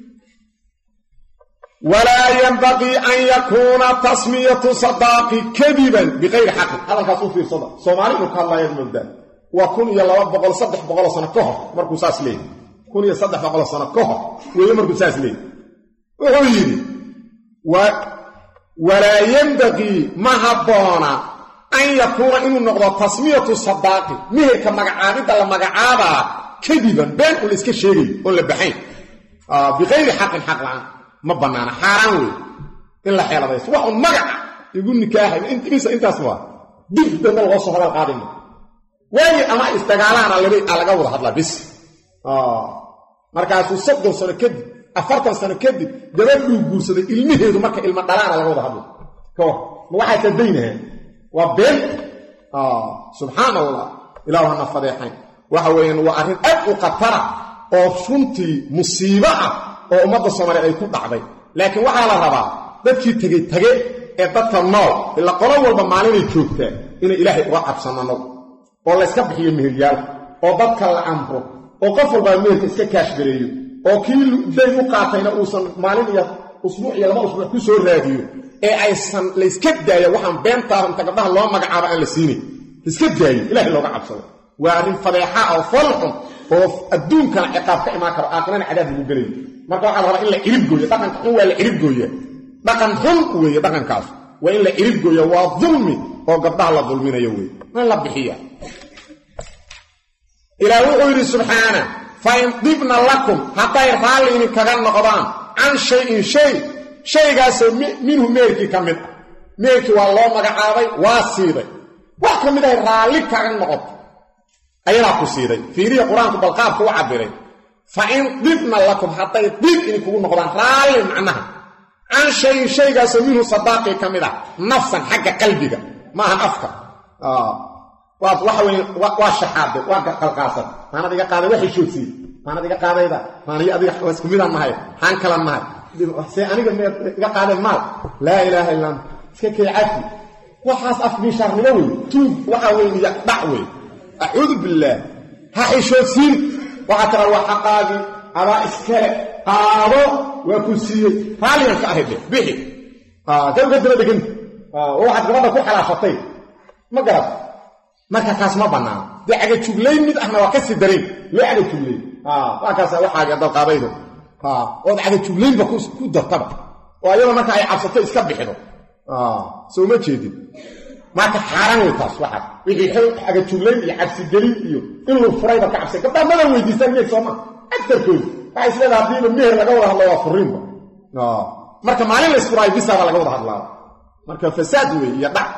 ولا ينبغي أن يكون تسمية صداق كذبا بغير حق هذا الكاسو في صدق صومالي وكان الله يجمل ده وكن يلا بقول صدق بقول سنة كهر مركو ساس ليه كن يصدق بقول سنة كهر ويمركو ساس ليه ويري و ولا ينبغي مهبونا أن يكون إنه نقضى تسمية الصداق مهر كمقعابد المقعابة كذبا بين والإسكي الشيري ولا بحين آه بغير حق حق العام ما بنانا حرام إلا حيالة بيس وحو المقع يقول نكاحي انت بيسا انت اسمها جدا من الغصة هذا القادم واني أما استقالانا على قوضة هذا بس آه مركز صدق سنة كذب أفرطا سنة كذب دبالو قرصة المهد مركز المقالان على قوضة هذا كوه واحد تدينها وبين آه سبحان الله إلهنا فضيحين وحوين وأرين أبو قطرة أو شنتي مصيبة أو أمد الصومالي أي كود عبي لكن وحالا ربا dadkii tagay tagay ee dadka nool ila qolo walba maalin ay joogtaa in ilaahay uga cabsanano oo la iska bixiyo mehelyaal oo dadka la amro oo qof walba meelka iska kaash gareeyo oo kii day u qaatayna uusan maalin iyo usbuuc iyo laba usbuuc ku soo raadiyo ee aysan la iska daayo waxaan beentaa inta gabdhaha loo magacaabo aan la siinay iska daayo ilaahay looga cabsado waa arin fadeexa oo falxun oo adduunka ciqaab ka imaan karo aakhirana cadaab lagu galayo marka waxa la rabaa in la cirib gooyo dhaqanka xun waa la cirib gooyo dhaqan xun weeye dhaqankaas waa in la cirib gooyo waa dulmi oo gabdhaha la dulminayo weeye ma la bixiya ilaahu yiri subhana fa in dibna lakum hatta yarfa'in kaga noqdaan an shay'in shay shaygaas minhu meerki kamid meerki waa loo magacaabay waa siiday wax kamid ah raali kaga noqdo ayana ku siiday fiiriya quraanku balqaab ku cabiray fa in dibna lakum hatta dib in kugu noqdaan raali macnaha an shay shaygaas minhu sadaqi kamida nafsan xagga qalbiga ma aha afka ah waa waxa weyn waa shahaado waa qalqaasad maana diga qaaday waxay shoogsi maana diga qaadayda maana adiga wax kumida ma hay han kala ma hay si aniga diga qaaday maal la ilaaha illa anta iska kaycafi waxaas af bi sharnimo weey tu waxa weyn ya dacway a'udhu billah ha shoogsi waxa tara waxa qaadi aba iskale qaado waa ku siiyay haaliyan ka ahayde bixi ah dadka daba degan ah waxa gabadha ku xalaafatay ma garab marka kaas ma banaan diiga jugleyn mid ahna waa ka sii dareen loo aga jugleyn ah waa kaas waxa ay dad qaabaydo ah oo diiga jugleyn ba ku dartaba oo ayada marka ay cabsato iska bixido ah soo ma jeedin marka xaraan way taas waxa wixii xil aga jugleyn iyo cabsi gelin iyo in loo furayba ka cabsay gabadha ma weydiisan mid Soomaa aktarkood ay isla hadii meher laga wada hadlo waa furiinba ah marka maalin la isfuray bisaba laga wada hadlaa marka fasaad weey iyo dhac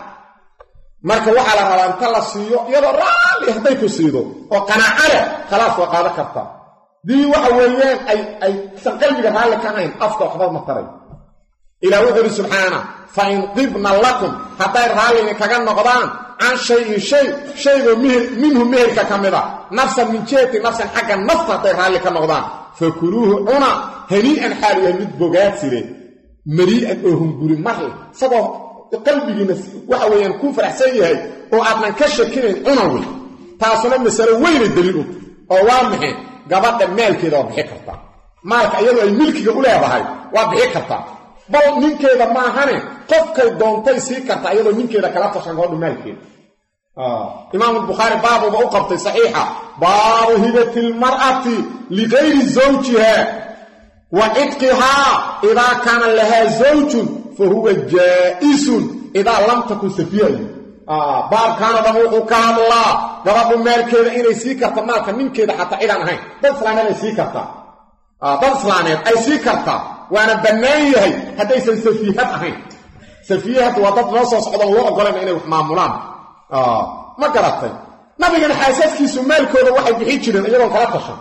marka waxa la rabaa inta la siiyo iyadoo raali haday ku siido oo qanaacada khalaas waa qaada karta dii waxa weeyaan ay ay san qalbiga raali ka ahayn afka waxba ma taray ilaahu wuxuu subhana fa in qibna lakum haday raali kaga noqdaan an shay shay shaygo minhu meherka kamida nafsan min jeeti nafsan xagga nafta haday raali ka noqdaan فكروه عنا هنيئا حالي يمد بوغات سيري مريئا اوهم قولي مرل سبا قلبي نسي وحاوه ينكون فرح سيئي وعطنا كشكين عنوي تاسونا مسألة وين الدليل ووامحي قبضة مال كده وبحكرتا maalka iyadoo ay milkiga u leedahay waa bixi kartaa bal ninkeeda maahane qofkay doontay sii kartaa iyadoo ninkeeda kala tashan gabadhu maalkeeda imaam al-Bukhari baabuba u qabtay saxiixa baabu hibatil mar'ati ligayri zawjiha wa itqiha idha kana laha zawjun fa huwa jaa'izun idha lam takun safiyan baab kana wuxuu ka hadlaa gabadhu maalkeeda inay sii karto maalka ninkeeda xataa cidaan ahayn dad islaameed ay sii kartaa dad islaameed ay sii kartaa waana bannaan yahay haddaysan safiyad ahayn safiyad waa dad noo soo socda loo ogolayna inay wax maamulaan ma garatay nabigana xaasaskiisu maalkooda waxay bixi jireen iyagoon kala tashan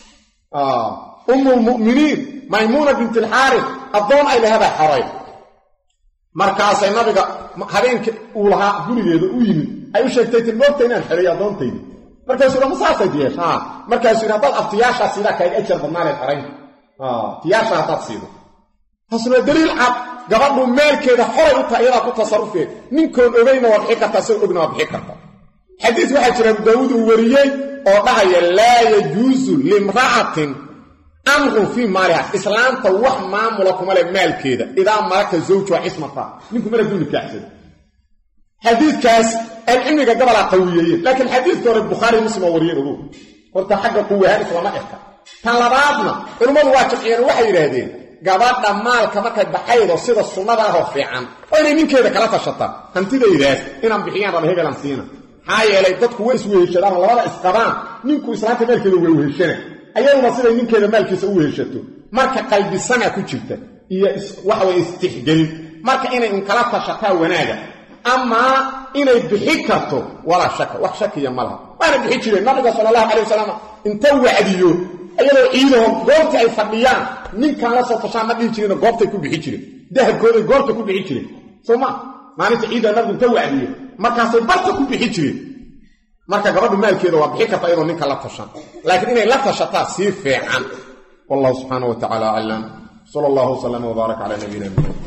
ummul mu'miniin maymuuna bint al-Harith adoon ay lahayd xaray markaasay nabiga habeenkii uu lahaa gurigeeda u yimid ay u sheegtay tilmoobta inaan xiriyo adoontayda markaasuu la masaafay diyash ha markaasuu hadal aftiyaasha sida kay ajar badnaan xaray ah tiyaasha hadal siido hasna daliil cad gabadhu maalkeeda xoray u tahay iyada ku tasarrufeed ninkoon ogeyna waa bixi kartaa soo ogna waa bixi kartaa xadiis waxa jira Daawud uu wariyay oo dhahaya laa yajuuzu limra'atin amru fi maaliha islaamta wax maamula kuma le maalkeeda idaa maraka zawju wa ismata ninku mara duuni kaxsan xadiiskaas al-ilmiga gabala qawiyay laakiin xadiiska hore Bukhari Muslim wariyay ugu horta xagga quwaa islaama irka tan labaadna culimadu waa jabciyeen waxay yiraahdeen gabadha maalka markay baxaydo sida sunnada ah oo fiican oo inay ninkeeda kala tashataa hantidaydaas inaan bixiyaan raba hebelan siina hayeelay dadku way isku weeshadaan labada isqabaan ninku islaanta maalkeeda way weeshana ayaduna sida ninkeeda maalkiisa u weeshato marka qalbisana ku jirta iyo waxa way istixgelin marka inay in kala tashataa wanaaga ama inay bixi karto wala shaka wax shakiya malaha waana bixi jireen nabiga sallallahu alayhi wasallam inta wacdiyo ayadoo ciidaho goobta ay fadhiyaan ninkan la soo tashaan ma dhihi jireen goobtay ku bixi jireen dahabkooda goobta ku bixi jireen soma maalinta ciidaha nabigu inta wacdiyo markaasay barta ku bixi jireen marka gabadhu maalkeeda waa bixi kartaa iyadoo ninka la tashan laakiin inay la tashataa si fiican wallahu subhanahu wa ta'ala a'lam sallallahu alayhi wa sallam wa baraka ala nabiyina